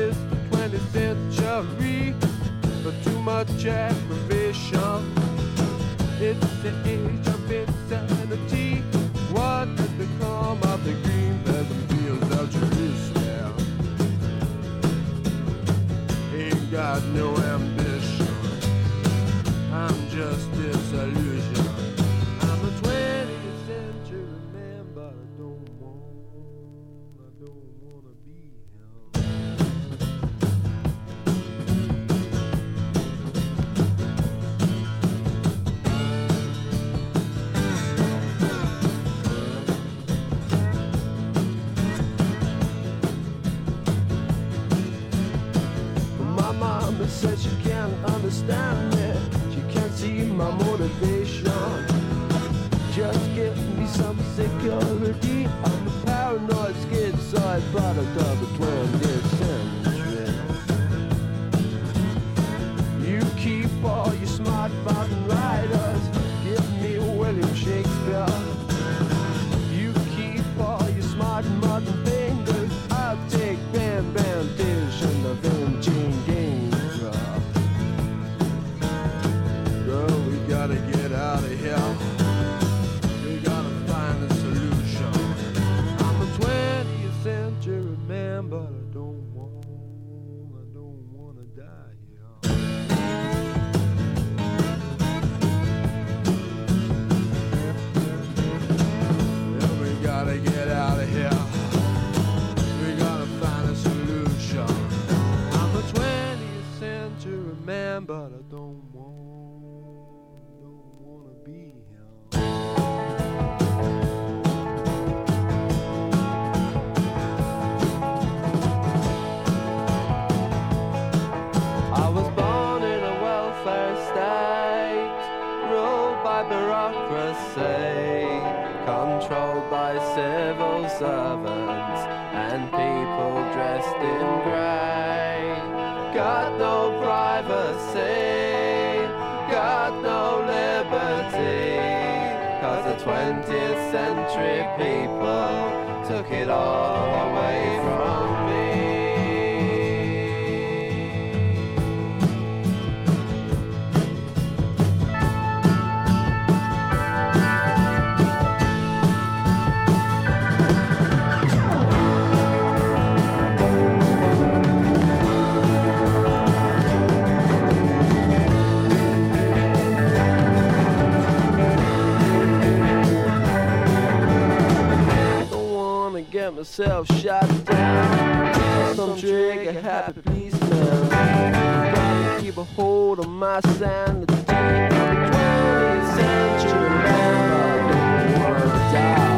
this the 20th century, but too much aggravation. It's the age of insanity. What has become of the green pleasant fields of Jerusalem? Ain't got no ambition. I'm just disillusioned. I'm a 20th century man, but I don't wanna be him. My mama said she can't understand me. She can't see my motivation. Just give me some security. I'm a paranoid schizoid product of the 20th century. You keep all your smart mountain riders. Give me William Shakespeare. You keep all your smart modern fingers. I'll take Bam Bam Dish and the Vinci Gainsborough. Girl, we gotta get out of here. We gotta find a solution. I'm a 20th century man, but I don't wanna die here. Yeah, we gotta get out of here. We gotta find a solution. I'm a 20th century man, but I don't wanna be him. I was born in a welfare state, ruled by bureaucracy, controlled by civil servants and people dressed in grey. Got no privacy, got no liberty, 'cause the 20th century people took it all away from me. Get myself shot down. Some trigger happy policeman. Gotta keep a hold on my sanity. I'm a 20th century man, but I don't wanna die.